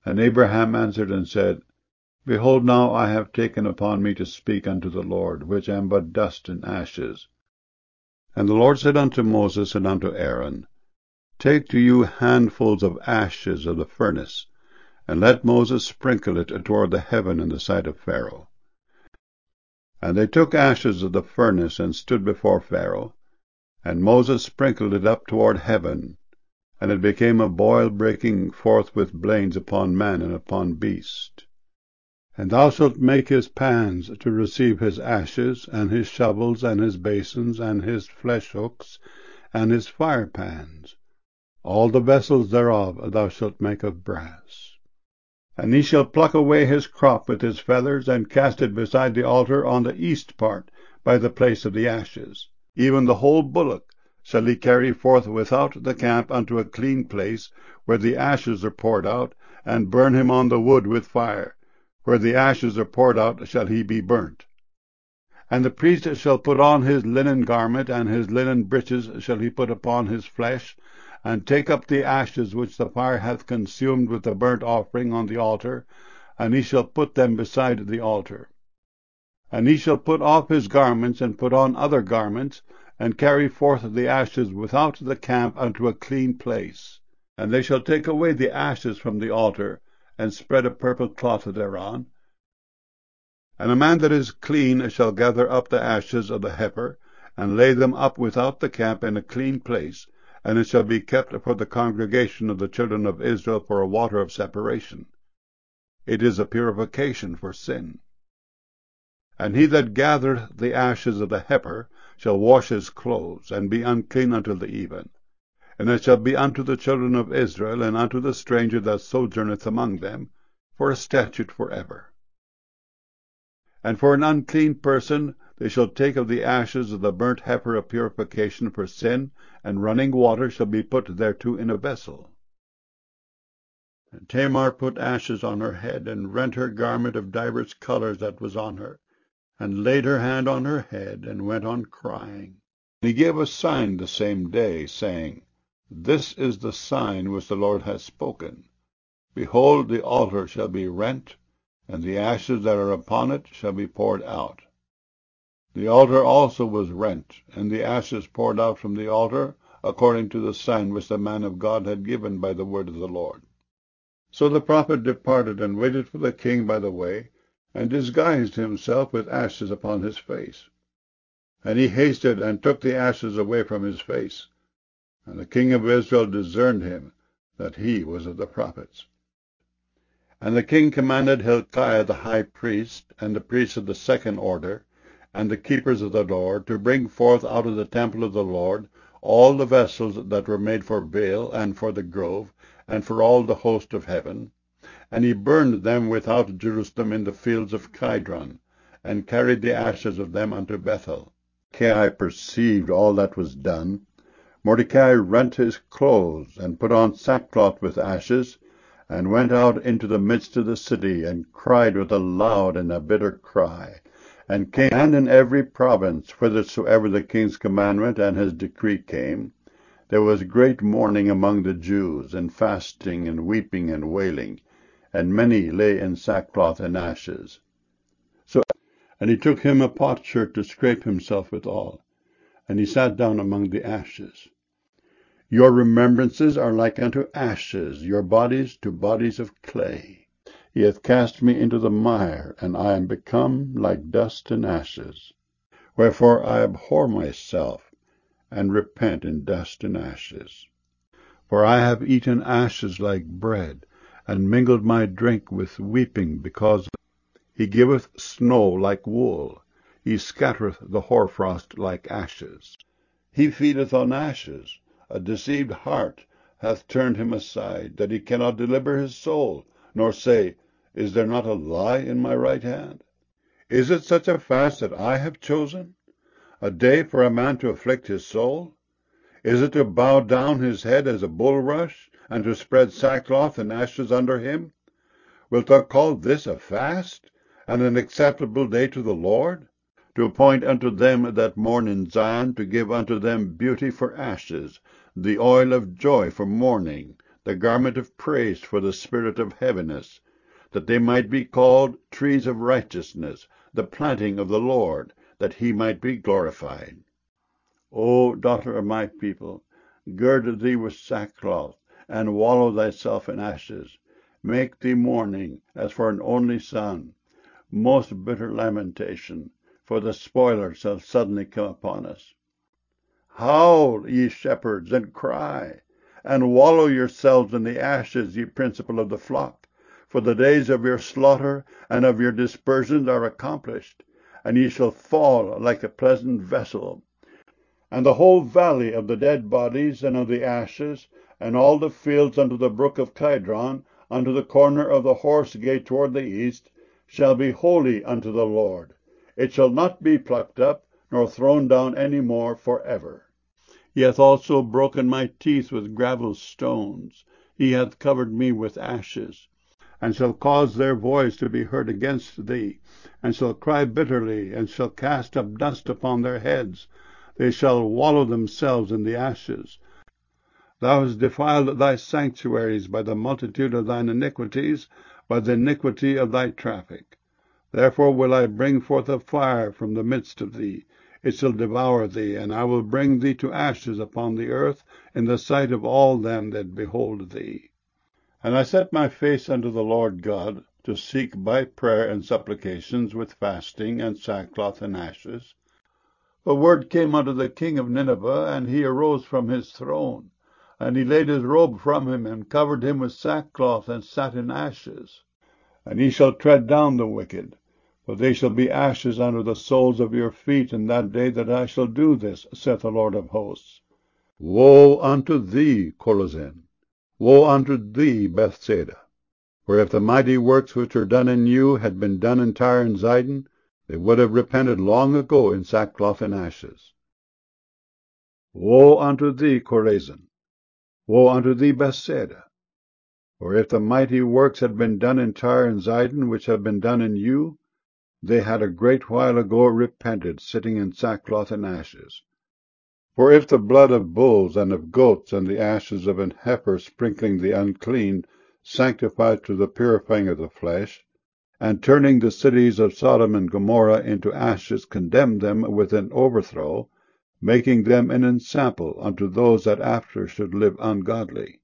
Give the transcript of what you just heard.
And Abraham answered and said, Behold, now I have taken upon me to speak unto the Lord, which am but dust and ashes. And the Lord said unto Moses and unto Aaron, Take to you handfuls of ashes of the furnace, and let Moses sprinkle it toward the heaven in the sight of Pharaoh. And they took ashes of the furnace, and stood before Pharaoh. And Moses sprinkled it up toward heaven, and it became a boil breaking forth with blains upon man and upon beast. And thou shalt make his pans to receive his ashes, and his shovels, and his basins, and his flesh hooks, and his fire pans. All the vessels thereof thou shalt make of brass. And he shall pluck away his crop with his feathers, and cast it beside the altar on the east part, by the place of the ashes. Even the whole bullock shall he carry forth without the camp unto a clean place, where the ashes are poured out, and burn him on the wood with fire. Where the ashes are poured out shall he be burnt. And the priest shall put on his linen garment, and his linen breeches shall he put upon his flesh, and take up the ashes which the fire hath consumed with the burnt offering on the altar, and he shall put them beside the altar. And he shall put off his garments, and put on other garments, and carry forth the ashes without the camp unto a clean place. And they shall take away the ashes from the altar, and spread a purple cloth thereon. And a man that is clean shall gather up the ashes of the heifer, and lay them up without the camp in a clean place, and it shall be kept for the congregation of the children of Israel for a water of separation. It is a purification for sin. And he that gathereth the ashes of the heifer shall wash his clothes, and be unclean until the even. And it shall be unto the children of Israel, and unto the stranger that sojourneth among them, for a statute for ever. And for an unclean person they shall take of the ashes of the burnt heifer of purification for sin, and running water shall be put thereto in a vessel. And Tamar put ashes on her head, and rent her garment of divers colors that was on her, and laid her hand on her head, and went on crying. And he gave a sign the same day, saying, This is the sign which the Lord hath spoken. Behold, the altar shall be rent, and the ashes that are upon it shall be poured out. The altar also was rent, and the ashes poured out from the altar, according to the sign which the man of God had given by the word of the Lord. So the prophet departed, and waited for the king by the way, and disguised himself with ashes upon his face. And he hasted, and took the ashes away from his face. And the king of Israel discerned him, that he was of the prophets. And the king commanded Hilkiah the high priest, and the priests of the second order, and the keepers of the door, to bring forth out of the temple of the Lord all the vessels that were made for Baal, and for the grove, and for all the host of heaven. And he burned them without Jerusalem in the fields of Kidron, and carried the ashes of them unto Bethel. Mordecai perceived all that was done. Mordecai rent his clothes, and put on sackcloth with ashes, and went out into the midst of the city, and cried with a loud and a bitter cry, and came, and in every province, whithersoever the king's commandment and his decree came, there was great mourning among the Jews, and fasting, and weeping, and wailing, and many lay in sackcloth and ashes. And he took him a potsherd to scrape himself withal, and he sat down among the ashes. Your remembrances are like unto ashes, your bodies to bodies of clay. He hath cast me into the mire, and I am become like dust and ashes. Wherefore I abhor myself, and repent in dust and ashes. For I have eaten ashes like bread, and mingled my drink with weeping, because he giveth snow like wool, he scattereth the hoarfrost like ashes. He feedeth on ashes. A deceived heart hath turned him aside, that he cannot deliver his soul, nor say, Is there not a lie in my right hand? Is it such a fast that I have chosen, a day for a man to afflict his soul? Is it to bow down his head as a bulrush, and to spread sackcloth and ashes under him? Wilt thou call this a fast, and an acceptable day to the Lord? To appoint unto them that mourn in Zion, to give unto them beauty for ashes, the oil of joy for mourning, the garment of praise for the spirit of heaviness, that they might be called trees of righteousness, the planting of the Lord, that he might be glorified. O daughter of my people, gird thee with sackcloth, and wallow thyself in ashes. Make thee mourning as for an only son, most bitter lamentation, for the spoiler shall suddenly come upon us. Howl, ye shepherds, and cry, and wallow yourselves in the ashes, ye principal of the flock, for the days of your slaughter and of your dispersions are accomplished, and ye shall fall like a pleasant vessel. And the whole valley of the dead bodies and of the ashes, and all the fields unto the brook of Kidron, unto the corner of the horse gate toward the east, shall be holy unto the Lord. It shall not be plucked up, nor thrown down any more for ever. He hath also broken my teeth with gravel stones. He hath covered me with ashes, and shall cause their voice to be heard against thee, and shall cry bitterly, and shall cast up dust upon their heads. They shall wallow themselves in the ashes. Thou hast defiled thy sanctuaries by the multitude of thine iniquities, by the iniquity of thy traffic. Therefore will I bring forth a fire from the midst of thee. It shall devour thee, and I will bring thee to ashes upon the earth in the sight of all them that behold thee. And I set my face unto the Lord God, to seek by prayer and supplications with fasting and sackcloth and ashes. A word came unto the king of Nineveh, and he arose from his throne, and he laid his robe from him, and covered him with sackcloth, and sat in ashes. And he shall tread down the wicked, for they shall be ashes under the soles of your feet in that day that I shall do this, saith the Lord of hosts. Woe unto thee, Chorazin! Woe unto thee, Bethsaida! For if the mighty works which are done in you had been done in Tyre and Zidon, they would have repented long ago in sackcloth and ashes. Woe unto thee, Chorazin! Woe unto thee, Bethsaida! For if the mighty works had been done in Tyre and Zidon, which have been done in you, they had a great while ago repented, sitting in sackcloth and ashes. For if the blood of bulls and of goats and the ashes of an heifer sprinkling the unclean sanctified to the purifying of the flesh, and turning the cities of Sodom and Gomorrah into ashes, condemned them with an overthrow, making them an ensample unto those that after should live ungodly.